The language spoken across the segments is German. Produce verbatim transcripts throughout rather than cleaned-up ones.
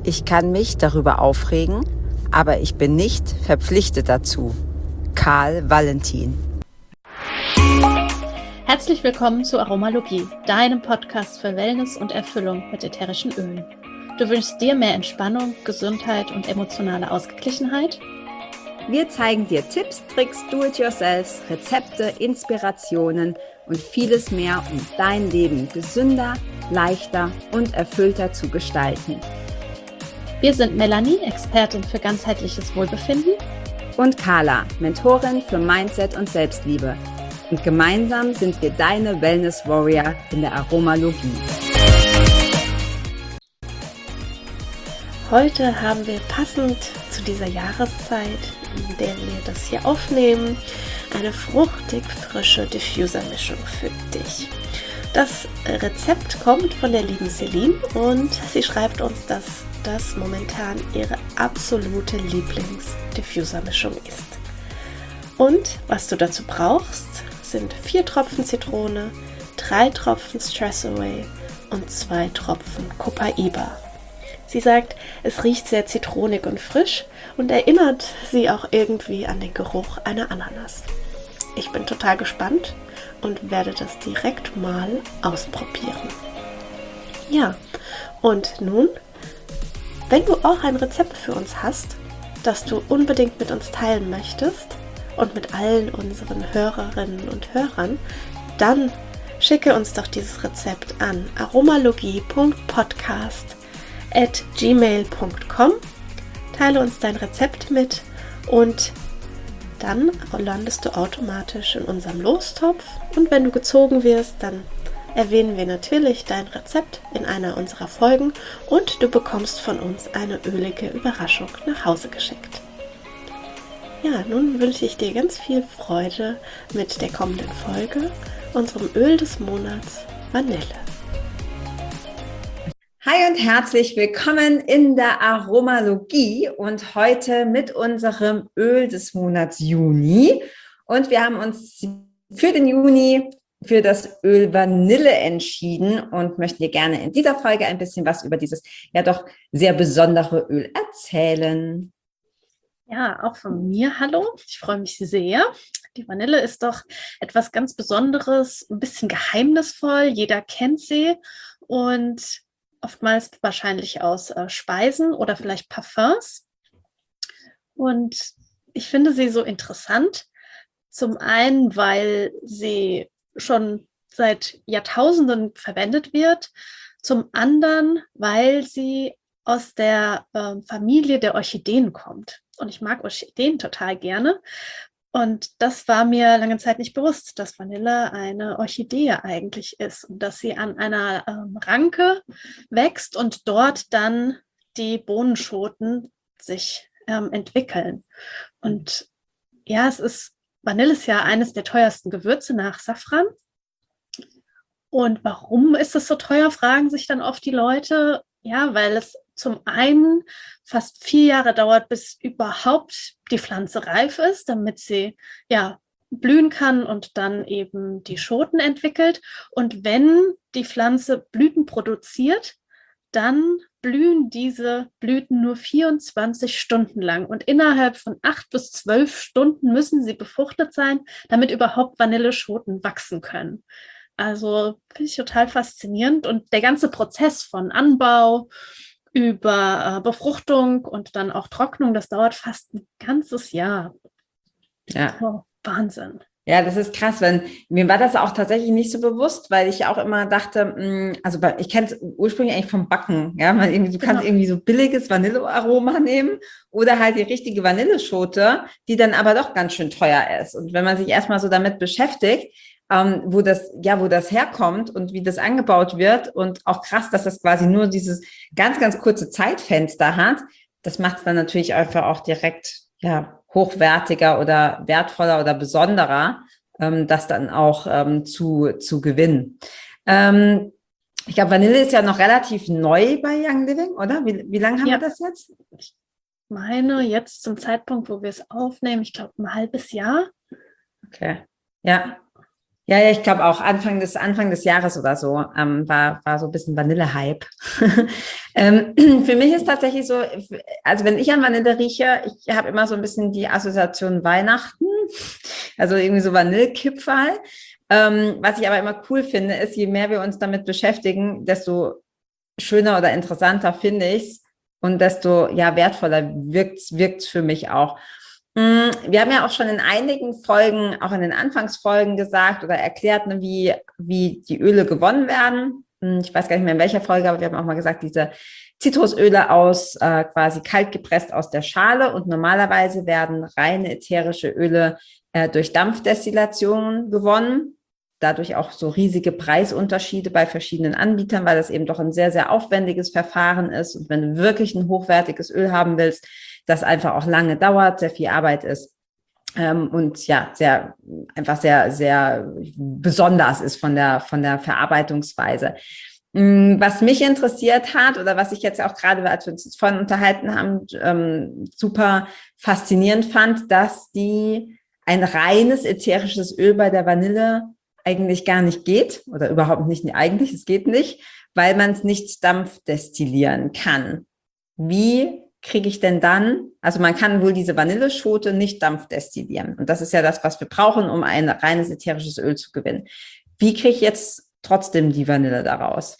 Ich kann mich darüber aufregen, aber ich bin nicht verpflichtet dazu. Karl Valentin. Herzlich willkommen zu Aromalogie, deinem Podcast für Wellness und Erfüllung mit ätherischen Ölen. Du wünschst dir mehr Entspannung, Gesundheit und emotionale Ausgeglichenheit? Wir zeigen dir Tipps, Tricks, Do-it-yourselfs, Rezepte, Inspirationen und vieles mehr, um dein Leben gesünder, leichter und erfüllter zu gestalten. Wir sind Melanie, Expertin für ganzheitliches Wohlbefinden, und Carla, Mentorin für Mindset und Selbstliebe. Und gemeinsam sind wir deine Wellness Warrior in der Aromalogie. Heute haben wir passend zu dieser Jahreszeit, in der wir das hier aufnehmen, eine fruchtig frische Diffuser-Mischung für dich. Das Rezept kommt von der lieben Celine und sie schreibt uns, dass das momentan ihre absolute Lieblings-Diffuser-Mischung ist. Und was du dazu brauchst, sind vier Tropfen Zitrone, drei Tropfen Stress Away und zwei Tropfen Copaiba. Sie sagt, es riecht sehr zitronig und frisch und erinnert sie auch irgendwie an den Geruch einer Ananas. Ich bin total gespannt und werde das direkt mal ausprobieren. Ja, und nun, wenn du auch ein Rezept für uns hast, das du unbedingt mit uns teilen möchtest und mit allen unseren Hörerinnen und Hörern, dann schicke uns doch dieses Rezept an aromalogie punkt podcast at gmail punkt com. Teile uns dein Rezept mit und dann landest du automatisch in unserem Lostopf und wenn du gezogen wirst, dann erwähnen wir natürlich dein Rezept in einer unserer Folgen und du bekommst von uns eine ölige Überraschung nach Hause geschickt. Ja, nun wünsche ich dir ganz viel Freude mit der kommenden Folge, unserem Öl des Monats Vanille. Hi und herzlich willkommen in der Aromalogie und heute mit unserem Öl des Monats Juni. Und wir haben uns für den Juni für das Öl Vanille entschieden und möchten dir gerne in dieser Folge ein bisschen was über dieses ja doch sehr besondere Öl erzählen. Ja, auch von mir hallo. Ich freue mich sehr. Die Vanille ist doch etwas ganz Besonderes, ein bisschen geheimnisvoll. Jeder kennt sie und oftmals wahrscheinlich aus äh, Speisen oder vielleicht Parfums. Und ich finde sie so interessant. Zum einen, weil sie schon seit Jahrtausenden verwendet wird. Zum anderen, weil sie aus der äh, Familie der Orchideen kommt. Und ich mag Orchideen total gerne. Und das war mir lange Zeit nicht bewusst, dass Vanille eine Orchidee eigentlich ist und dass sie an einer ähm, Ranke wächst und dort dann die Bohnenschoten sich ähm, entwickeln. Und ja, es ist, Vanille ist ja eines der teuersten Gewürze nach Safran. Und warum ist es so teuer, fragen sich dann oft die Leute. Ja, weil es zum einen fast vier Jahre dauert, bis überhaupt die Pflanze reif ist, damit sie ja blühen kann und dann eben die Schoten entwickelt. Und wenn die Pflanze Blüten produziert, dann blühen diese Blüten nur vierundzwanzig Stunden lang. Und innerhalb von acht bis zwölf Stunden müssen sie befruchtet sein, damit überhaupt Vanilleschoten wachsen können. Also finde ich total faszinierend. Und der ganze Prozess von Anbau über äh, Befruchtung und dann auch Trocknung, das dauert fast ein ganzes Jahr. Ja. Oh, Wahnsinn. Ja, das ist krass, wenn mir war das auch tatsächlich nicht so bewusst, weil ich auch immer dachte, mh, also bei, ich kenne es ursprünglich eigentlich vom Backen, ja, man irgendwie, du Genau. kannst irgendwie so billiges Vanillearoma nehmen oder halt die richtige Vanilleschote, die dann aber doch ganz schön teuer ist. Und wenn man sich erstmal so damit beschäftigt, ähm, wo das, ja, wo das herkommt und wie das angebaut wird und auch krass, dass das quasi nur dieses ganz, ganz kurze Zeitfenster hat, das macht es dann natürlich einfach auch direkt, ja, hochwertiger oder wertvoller oder besonderer, ähm, das dann auch ähm, zu, zu gewinnen. Ähm, ich glaube, Vanille ist ja noch relativ neu bei Young Living, oder? Wie, wie lange haben Ja. wir das jetzt? Ich meine, jetzt zum Zeitpunkt, wo wir es aufnehmen, ich glaube ein halbes Jahr. Okay, ja. Ja, ja, ich glaube auch Anfang des, Anfang des Jahres oder so ähm, war, war so ein bisschen Vanille-Hype. ähm, für mich ist tatsächlich so, also wenn ich an Vanille rieche, ich habe immer so ein bisschen die Assoziation Weihnachten, also irgendwie so Vanillekipferl. Ähm, was ich aber immer cool finde, ist, je mehr wir uns damit beschäftigen, desto schöner oder interessanter finde ich es und desto ja, wertvoller wirkt es für mich auch. Wir haben ja auch schon in einigen Folgen, auch in den Anfangsfolgen gesagt oder erklärt, ne, wie, wie die Öle gewonnen werden. Ich weiß gar nicht mehr in welcher Folge, aber wir haben auch mal gesagt, diese Zitrusöle aus äh, quasi kalt gepresst aus der Schale und normalerweise werden reine ätherische Öle äh, durch Dampfdestillation gewonnen. Dadurch auch so riesige Preisunterschiede bei verschiedenen Anbietern, weil das eben doch ein sehr, sehr aufwendiges Verfahren ist. Und wenn du wirklich ein hochwertiges Öl haben willst, das einfach auch lange dauert, sehr viel Arbeit ist ähm, und ja, sehr, einfach sehr, sehr besonders ist von der, von der Verarbeitungsweise. Was mich interessiert hat oder was ich jetzt auch gerade, als wir uns jetzt vorhin unterhalten haben, ähm, super faszinierend fand, dass die ein reines ätherisches Öl bei der Vanille eigentlich gar nicht geht oder überhaupt nicht, eigentlich, es geht nicht, weil man es nicht dampfdestillieren kann. Wie kriege ich denn dann, also man kann wohl diese Vanilleschote nicht dampfdestillieren und das ist ja das, was wir brauchen, um ein reines ätherisches Öl zu gewinnen. Wie kriege ich jetzt trotzdem die Vanille daraus?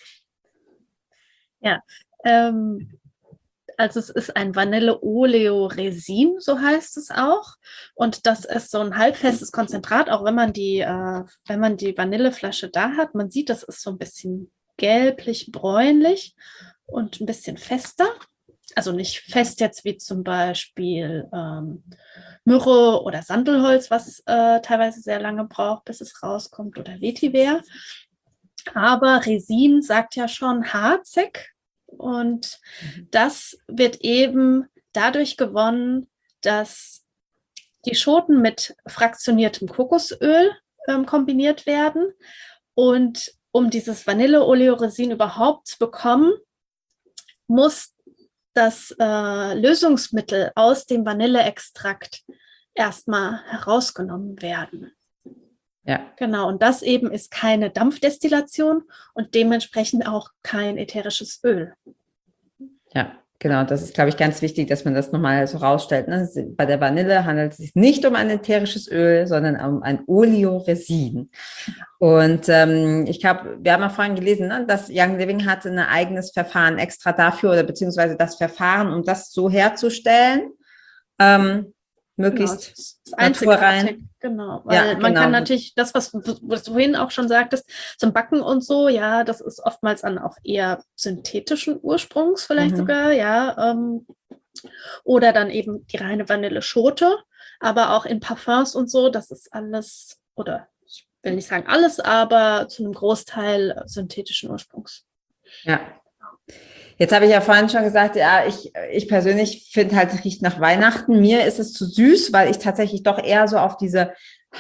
Ja, ähm, also es ist ein Vanille-Oleoresin, so heißt es auch. Und das ist so ein halbfestes Konzentrat, auch wenn man die, äh, wenn man die Vanilleflasche da hat. Man sieht, das ist so ein bisschen gelblich-bräunlich und ein bisschen fester. Also nicht fest jetzt wie zum Beispiel ähm, Myrrhe oder Sandelholz, was äh, teilweise sehr lange braucht, bis es rauskommt, oder Vetiver. Aber Resin sagt ja schon harzig. Und das wird eben dadurch gewonnen, dass die Schoten mit fraktioniertem Kokosöl ähm, kombiniert werden. Und um dieses Vanille-Oleoresin überhaupt zu bekommen, muss das äh, Lösungsmittel aus dem Vanilleextrakt erstmal herausgenommen werden. Ja. Genau, und das eben ist keine Dampfdestillation und dementsprechend auch kein ätherisches Öl. Ja, genau, das ist, glaube ich, ganz wichtig, dass man das nochmal so rausstellt. Ne? Bei der Vanille handelt es sich nicht um ein ätherisches Öl, sondern um ein Oleoresin. Und ähm, ich glaube, wir haben ja vorhin gelesen, ne, dass Young Living hatte ein eigenes Verfahren extra dafür oder beziehungsweise das Verfahren, um das so herzustellen. Ähm, möglichst genau, das naturrein. Genau, weil Ja, man genau. kann natürlich das, was, was du vorhin auch schon sagtest, zum Backen und so, ja, das ist oftmals an auch eher synthetischen Ursprungs vielleicht mhm. sogar, ja, ähm, oder dann eben die reine Vanilleschote, aber auch in Parfums und so, das ist alles, oder ich will nicht sagen alles, aber zu einem Großteil synthetischen Ursprungs. Ja. Jetzt habe ich ja vorhin schon gesagt, ja, ich, ich persönlich finde halt, es riecht nach Weihnachten. Mir ist es zu süß, weil ich tatsächlich doch eher so auf diese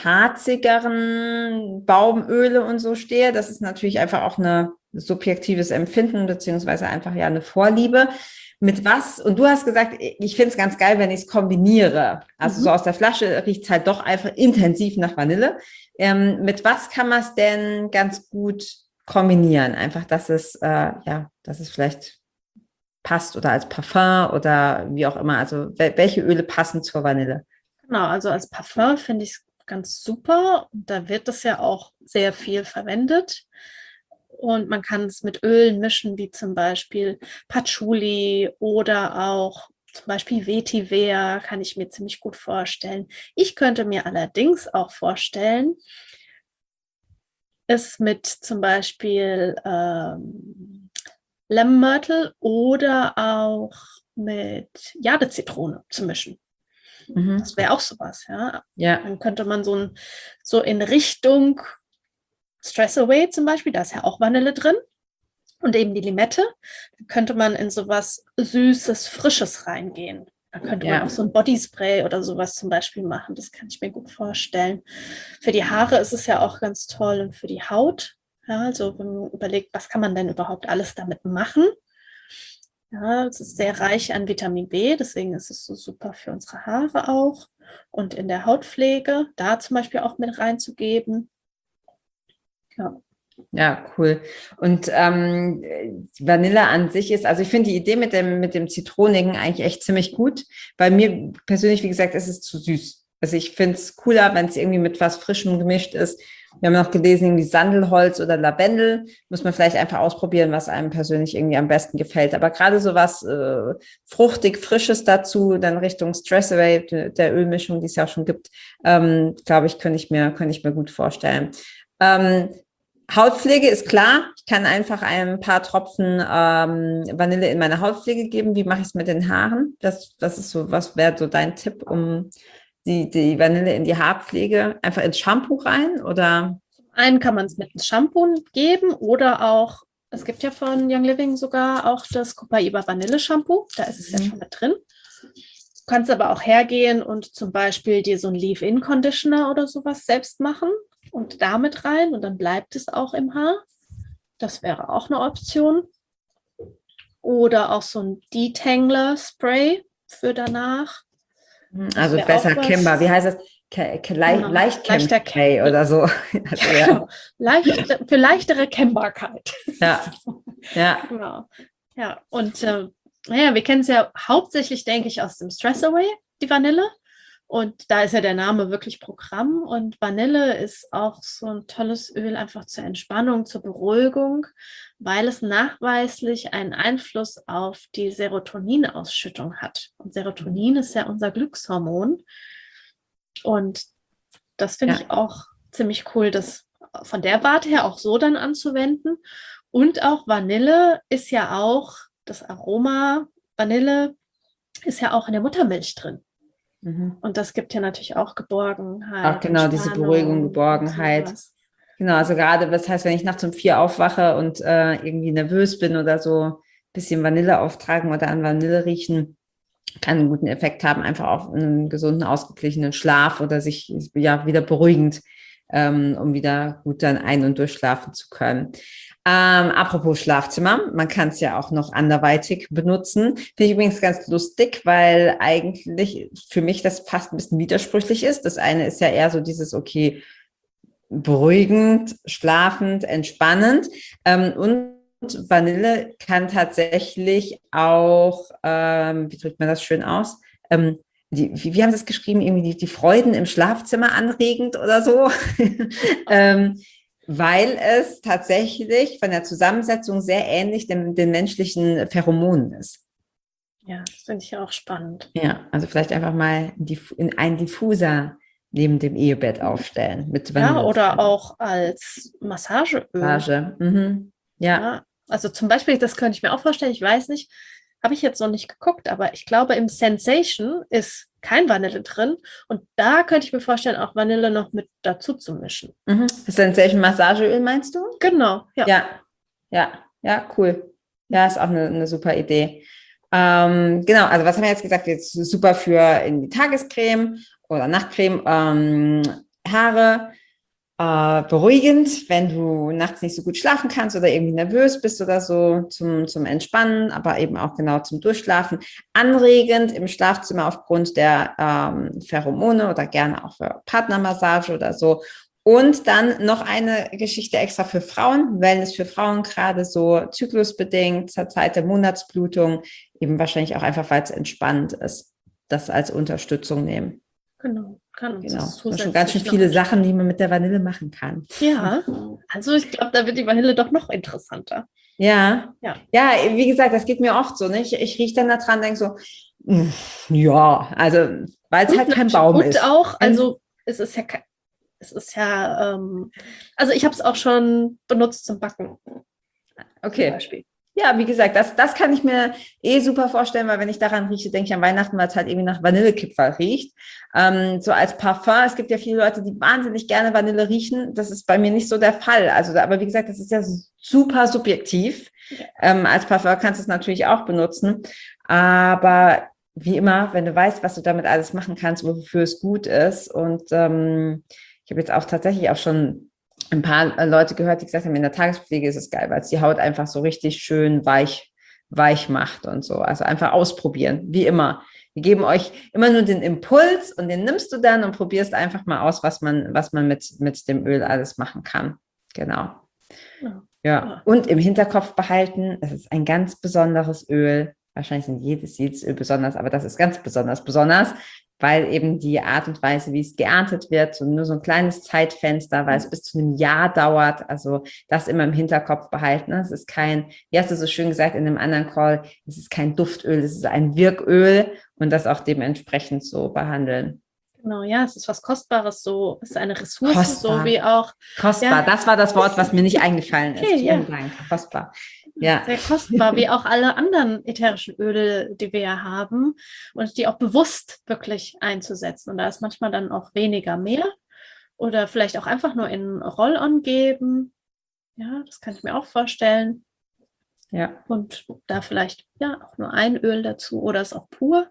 harzigeren Baumöle und so stehe. Das ist natürlich einfach auch ein subjektives Empfinden, beziehungsweise einfach ja eine Vorliebe. Mit was? Und du hast gesagt, ich finde es ganz geil, wenn ich es kombiniere. Also mhm. so aus der Flasche riecht es halt doch einfach intensiv nach Vanille. Ähm, mit was kann man es denn ganz gut kombinieren? Einfach, dass es, äh, ja, dass es vielleicht passt oder als Parfum oder wie auch immer. Also welche Öle passen zur Vanille? Genau, also als Parfum finde ich es ganz super. Und da wird das ja auch sehr viel verwendet. Und man kann es mit Ölen mischen, wie zum Beispiel Patchouli oder auch zum Beispiel Vetiver, kann ich mir ziemlich gut vorstellen. Ich könnte mir allerdings auch vorstellen, es mit zum Beispiel ähm, Lemon Myrtle oder auch mit Jadezitrone zu mischen. Mhm. Das wäre auch sowas, ja. Ja. Dann könnte man so, ein, so in Richtung Stress Away zum Beispiel, da ist ja auch Vanille drin und eben die Limette, dann könnte man in sowas Süßes, Frisches reingehen. Da könnte ja. man auch so ein Bodyspray oder sowas zum Beispiel machen. Das kann ich mir gut vorstellen. Für die Haare ist es ja auch ganz toll und für die Haut. Ja, also wenn man überlegt, was kann man denn überhaupt alles damit machen? Ja, es ist sehr reich an Vitamin B, deswegen ist es so super für unsere Haare auch. Und in der Hautpflege, da zum Beispiel auch mit reinzugeben. Ja. Ja, cool. Und ähm, Vanille an sich ist, also ich finde die Idee mit dem, mit dem Zitronigen eigentlich echt ziemlich gut. Bei mir persönlich, wie gesagt, ist es zu süß. Also ich finde es cooler, wenn es irgendwie mit was Frischem gemischt ist. Wir haben noch gelesen, irgendwie Sandelholz oder Lavendel. Muss man vielleicht einfach ausprobieren, was einem persönlich irgendwie am besten gefällt. Aber gerade so was äh, fruchtig, Frisches dazu, dann Richtung Stress Away, der Ölmischung, die es ja auch schon gibt, ähm, glaube ich, könnte ich mir, könnte ich mir gut vorstellen. Ähm, Hautpflege ist klar. Ich kann einfach ein paar Tropfen ähm, Vanille in meine Hautpflege geben. Wie mache ich es mit den Haaren? Das, das ist so, was wäre so dein Tipp, um die, die Vanille in die Haarpflege? Einfach ins Shampoo rein oder? Einen kann man es mit ins Shampoo geben oder auch, es gibt ja von Young Living sogar auch das Copaiba Vanille Shampoo. Da ist es ja schon mit drin. Du kannst aber auch hergehen und zum Beispiel dir so einen Leave-In-Conditioner oder sowas selbst machen und damit rein und dann bleibt es auch im Haar. Das wäre auch eine Option. Oder auch so ein Detangler-Spray für danach. Also besser Camber. Wie heißt das? Ke Ke Le Genau. leicht Leichter Camber oder so. Also, ja. Genau. Leicht, für leichtere Kennbarkeit. Ja, ja. Genau. Ja, und äh, naja, wir kennen es ja hauptsächlich, denke ich, aus dem Stress Away, die Vanille. Und da ist ja der Name wirklich Programm. Und Vanille ist auch so ein tolles Öl einfach zur Entspannung, zur Beruhigung, weil es nachweislich einen Einfluss auf die Serotoninausschüttung hat. Und Serotonin ist ja unser Glückshormon. Und das finde Ja. ich auch ziemlich cool, das von der Warte her auch so dann anzuwenden. Und auch Vanille ist ja auch, das Aroma Vanille ist ja auch in der Muttermilch drin. Mhm. Und das gibt ja natürlich auch Geborgenheit. Auch genau diese Beruhigung, Geborgenheit. Genau, also gerade, das heißt, wenn ich nachts um vier aufwache und äh, irgendwie nervös bin oder so, ein bisschen Vanille auftragen oder an Vanille riechen, kann einen guten Effekt haben, einfach auf einen gesunden, ausgeglichenen Schlaf oder sich ja wieder beruhigend, ähm, um wieder gut dann ein- und durchschlafen zu können. Ähm, apropos Schlafzimmer, man kann es ja auch noch anderweitig benutzen. Finde ich übrigens ganz lustig, weil eigentlich für mich das fast ein bisschen widersprüchlich ist. Das eine ist ja eher so dieses, okay, beruhigend, schlafend, entspannend. Ähm, und Vanille kann tatsächlich auch, ähm, wie drückt man das schön aus? Ähm, die, wie, wie haben Sie es geschrieben? Irgendwie die, die Freuden im Schlafzimmer anregend oder so. ähm, weil es tatsächlich von der Zusammensetzung sehr ähnlich den, den menschlichen Pheromonen ist. Ja, das finde ich auch spannend. Ja, also vielleicht einfach mal in einen Diffuser neben dem Ehebett aufstellen. Mit Vanille. Ja, oder auch als Massageöl. Massage. Mhm. Ja. Ja, also zum Beispiel, das könnte ich mir auch vorstellen, ich weiß nicht, habe ich jetzt noch nicht geguckt, aber ich glaube, im Sensation ist kein Vanille drin und da könnte ich mir vorstellen, auch Vanille noch mit dazu zu mischen. Mhm. Sensation Massageöl meinst du? Genau, ja. Ja, ja, ja, cool. Ja, ist auch eine, eine super Idee. Ähm, genau, also was haben wir jetzt gesagt? Jetzt super für in die Tagescreme oder Nachtcreme, ähm, Haare. Äh, beruhigend, wenn du nachts nicht so gut schlafen kannst oder irgendwie nervös bist oder so zum, zum Entspannen, aber eben auch genau zum Durchschlafen. Anregend im Schlafzimmer aufgrund der ähm, Pheromone oder gerne auch für Partnermassage oder so. Und dann noch eine Geschichte extra für Frauen, Wellness für Frauen, gerade so zyklusbedingt, zur Zeit der Monatsblutung, eben wahrscheinlich auch einfach, weil es entspannend ist, das als Unterstützung nehmen. Genau, kann uns Genau. das Das sind schon ganz schön viele Sachen, die man mit der Vanille machen kann. Ja, also ich glaube, da wird die Vanille doch noch interessanter. Ja, ja, ja, wie gesagt, das geht mir oft so. Ne? Ich, ich rieche dann da dran und denke so, mh, ja, also, weil es halt kein Baum und ist. Und auch, also es ist ja, es ist ja, ähm, also ich habe es auch schon benutzt zum Backen. Okay. Zum Beispiel. Ja, wie gesagt, das, das kann ich mir eh super vorstellen, weil wenn ich daran rieche, denke ich an Weihnachten, weil es halt irgendwie nach Vanillekipferl riecht. Ähm, so als Parfum, es gibt ja viele Leute, die wahnsinnig gerne Vanille riechen. Das ist bei mir nicht so der Fall. Also, aber wie gesagt, das ist ja super subjektiv. Ja. Ähm, als Parfum kannst du es natürlich auch benutzen. Aber wie immer, wenn du weißt, was du damit alles machen kannst, wofür es gut ist. Und ähm, ich habe jetzt auch tatsächlich auch schon ein paar Leute gehört, die gesagt haben, in der Tagespflege ist es geil, weil es die Haut einfach so richtig schön weich, weich macht und so. Also einfach ausprobieren, wie immer. Wir geben euch immer nur den Impuls und den nimmst du dann und probierst einfach mal aus, was man, was man mit, mit dem Öl alles machen kann. Genau. Ja. Ja. Und im Hinterkopf behalten, es ist ein ganz besonderes Öl. Wahrscheinlich sind jedes, jedes Öl besonders, aber das ist ganz besonders besonders, weil eben die Art und Weise, wie es geerntet wird, so nur so ein kleines Zeitfenster, weil es bis zu einem Jahr dauert, also das immer im Hinterkopf behalten. Es ist kein, wie hast du so schön gesagt in einem anderen Call, es ist kein Duftöl, es ist ein Wirköl und das auch dementsprechend so behandeln. Genau, ja, es ist was Kostbares, so, es ist eine Ressource, Kostbar. so wie auch. Kostbar, ja. Das war das Wort, was mir nicht eingefallen ist. Okay, Vielen ja. Dank, kostbar. Ja. Sehr kostbar, wie auch alle anderen ätherischen Öle, die wir ja haben und die auch bewusst wirklich einzusetzen. Und da ist manchmal dann auch weniger mehr oder vielleicht auch einfach nur in Roll-on geben. Ja, das kann ich mir auch vorstellen. Ja. Und da vielleicht ja auch nur ein Öl dazu oder es auch pur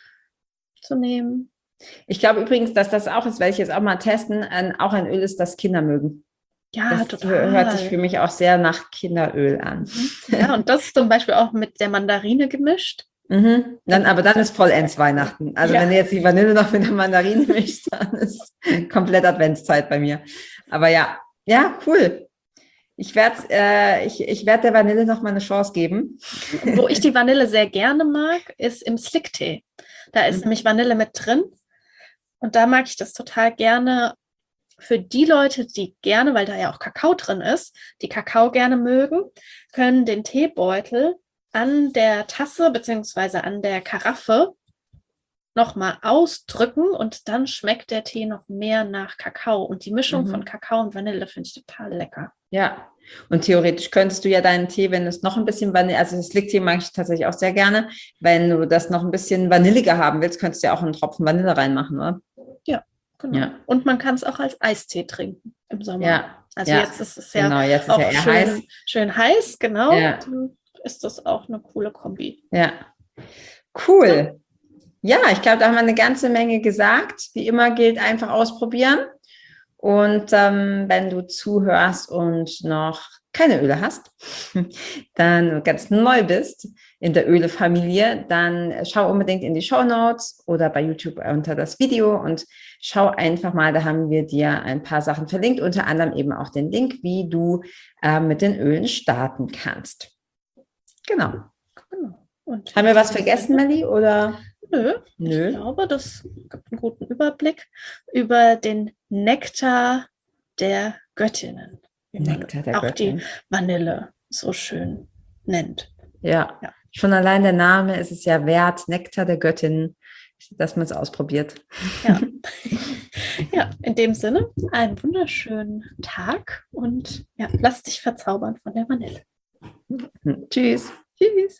zu nehmen. Ich glaube übrigens, dass das auch ist, werde ich jetzt auch mal testen, ein, auch ein Öl ist, das Kinder mögen. Ja, das total. Hört sich für mich auch sehr nach Kinderöl an. Ja, und das zum Beispiel auch mit der Mandarine gemischt. Mhm. Dann, aber dann ist vollends Weihnachten. Also ja. Wenn du jetzt die Vanille noch mit der Mandarine mischst, dann ist komplett Adventszeit bei mir. Aber ja, ja, cool. Ich werde äh, ich, ich werd der Vanille noch mal eine Chance geben. Wo ich die Vanille sehr gerne mag, ist im Slicktee. Da ist mhm. nämlich Vanille mit drin. Und da mag ich das total gerne für die Leute, die gerne, weil da ja auch Kakao drin ist, die Kakao gerne mögen, können den Teebeutel an der Tasse bzw. an der Karaffe nochmal ausdrücken und dann schmeckt der Tee noch mehr nach Kakao. Und die Mischung mhm. von Kakao und Vanille finde ich total lecker. Ja, und theoretisch könntest du ja deinen Tee, wenn es noch ein bisschen Vanille, also das Slicktee mag ich tatsächlich auch sehr gerne, wenn du das noch ein bisschen vanilliger haben willst, könntest du ja auch einen Tropfen Vanille reinmachen, oder? Ja, genau. Ja. Und man kann es auch als Eistee trinken im Sommer. Ja. Also ja. jetzt ist es ja genau, jetzt ist auch ja eher schön, heiß. schön heiß, genau. Ja. Dann ist das auch eine coole Kombi. Ja, cool. Ja, ich glaube, da haben wir eine ganze Menge gesagt. Wie immer gilt, einfach ausprobieren. Und ähm, wenn du zuhörst und noch keine Öle hast, dann ganz neu bist in der Öle-Familie, dann schau unbedingt in die Shownotes oder bei YouTube unter das Video und schau einfach mal, da haben wir dir ein paar Sachen verlinkt, unter anderem eben auch den Link, wie du äh, mit den Ölen starten kannst. Genau. genau. Und haben wir was vergessen, Melli, oder? Nö, Nö, ich glaube, das gibt einen guten Überblick über den Nektar der Göttinnen. Wie man Nektar der auch Göttin. Die Vanille so schön nennt. Ja. ja, schon allein der Name ist es ja wert, Nektar der Göttin, dass man es ausprobiert. Ja. ja, in dem Sinne, einen wunderschönen Tag und ja, lass dich verzaubern von der Vanille. Tschüss. Tschüss.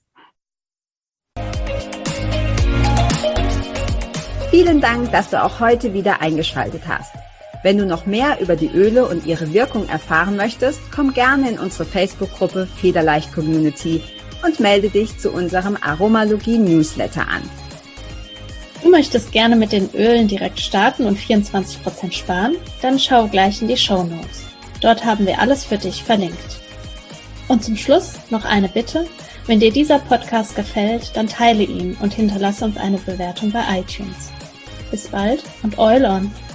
Vielen Dank, dass du auch heute wieder eingeschaltet hast. Wenn du noch mehr über die Öle und ihre Wirkung erfahren möchtest, komm gerne in unsere Facebook-Gruppe Federleicht Community und melde dich zu unserem Aromalogie-Newsletter an. Du möchtest gerne mit den Ölen direkt starten und vierundzwanzig Prozent sparen? Dann schau gleich in die Shownotes. Dort haben wir alles für dich verlinkt. Und zum Schluss noch eine Bitte. Wenn dir dieser Podcast gefällt, dann teile ihn und hinterlasse uns eine Bewertung bei iTunes. Bis bald und Eulon!